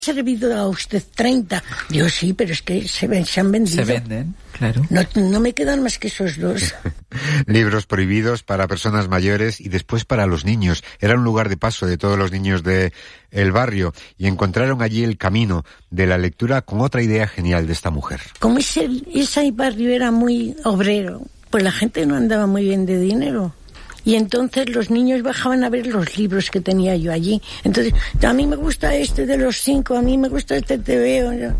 ¿Servido a usted 30? Digo, sí, pero es que se han vendido. Se venden, claro. No me quedan más que esos dos. Libros prohibidos para personas mayores y después para los niños. Era un lugar de paso de todos los niños de el barrio y encontraron allí el camino de la lectura con otra idea genial de esta mujer. Como ese barrio era muy obrero, pues la gente no andaba muy bien de dinero. Y entonces los niños bajaban a ver los libros que tenía yo allí. Entonces, a mí me gusta este de los 5, a mí me gusta este te veo.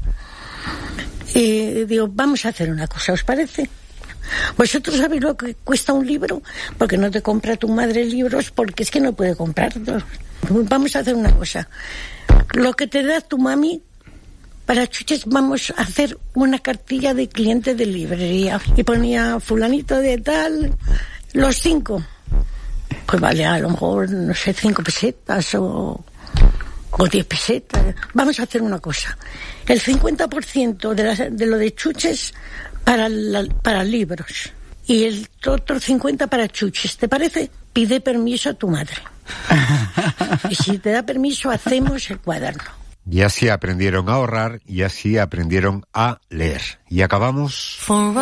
Y digo, vamos a hacer una cosa, ¿os parece? ¿Vosotros sabéis lo que cuesta un libro? Porque no te compra tu madre libros, porque es que no puede comprarlos. Vamos a hacer una cosa. Lo que te da tu mami, para chuches, vamos a hacer una cartilla de clientes de librería. Y ponía fulanito de tal, los 5. Pues vale, a lo mejor, no sé, 5 pesetas o 10 pesetas. Vamos a hacer una cosa. El 50% de lo de chuches para libros. Y el otro 50% para chuches. ¿Te parece? Pide permiso a tu madre. Y si te da permiso, hacemos el cuaderno. Y así aprendieron a ahorrar y así aprendieron a leer. Y acabamos...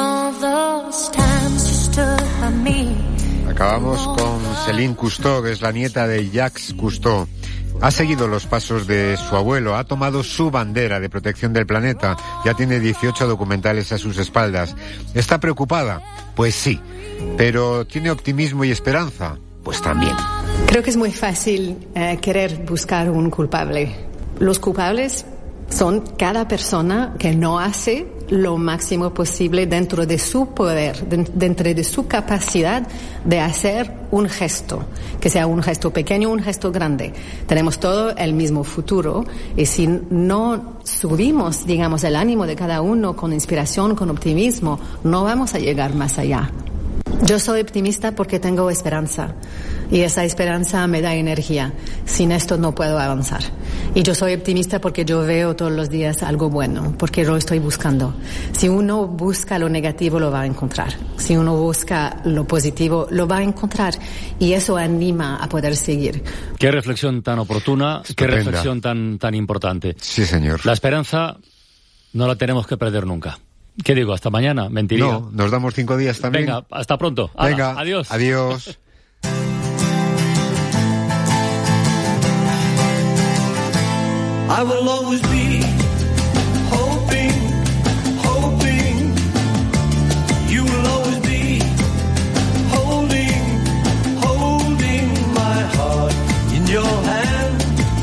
Acabamos con Céline Cousteau, que es la nieta de Jacques Cousteau. Ha seguido los pasos de su abuelo, ha tomado su bandera de protección del planeta, ya tiene 18 documentales a sus espaldas. ¿Está preocupada? Pues sí. ¿Pero tiene optimismo y esperanza? Pues también. Creo que es muy fácil querer buscar un culpable. Los culpables son cada persona que no hace lo máximo posible dentro de su poder, dentro de su capacidad de hacer un gesto, que sea un gesto pequeño o un gesto grande. Tenemos todo el mismo futuro y si no subimos, digamos, el ánimo de cada uno con inspiración, con optimismo, no vamos a llegar más allá. Yo soy optimista porque tengo esperanza y esa esperanza me da energía. Sin esto no puedo avanzar. Y yo soy optimista porque yo veo todos los días algo bueno, porque lo estoy buscando. Si uno busca lo negativo, lo va a encontrar. Si uno busca lo positivo, lo va a encontrar. Y eso anima a poder seguir. Qué reflexión tan oportuna, Estupenda. Qué reflexión tan importante. Sí, señor. La esperanza no la tenemos que perder nunca. ¿Qué digo? ¿Hasta mañana? Mentiría. No, nos damos 5 días también. Venga, hasta pronto. Venga, Hala, adiós. Adiós. I will always be hoping, you will always be holding my heart in your hand.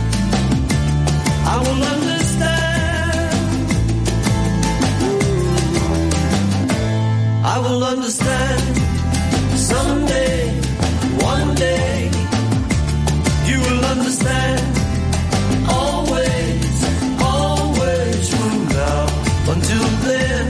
I will understand someday, one day, you will understand. Always from now until then.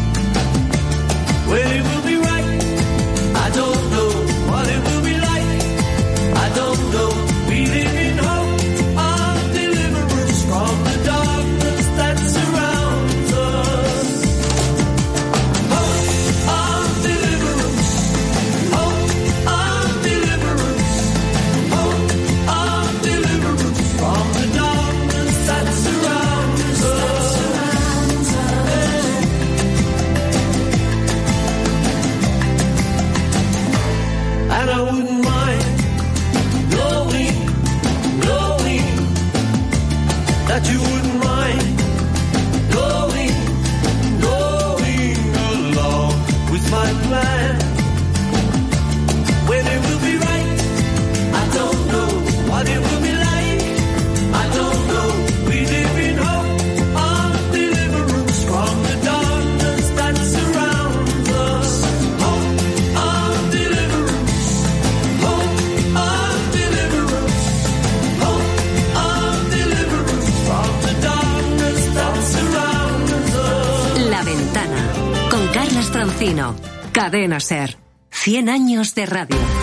When it will be right, I don't know. What it will be like, I don't know. We live in hope of deliverance from the darkness that surrounds us. Hope of deliverance, hope of deliverance, hope of deliverance from the darkness that surrounds us. And I wouldn't mind knowing that you wouldn't mind going along with my plan. When it will be right, I don't know. What it will be like, I don't know. We live in hope of deliverance from the darkness that surrounds us. Hope of deliverance, hope of deliverance, hope of deliverance from the darkness that surrounds us. La Ventana, con Carlos Troncino. Cadena SER. 100 años de radio.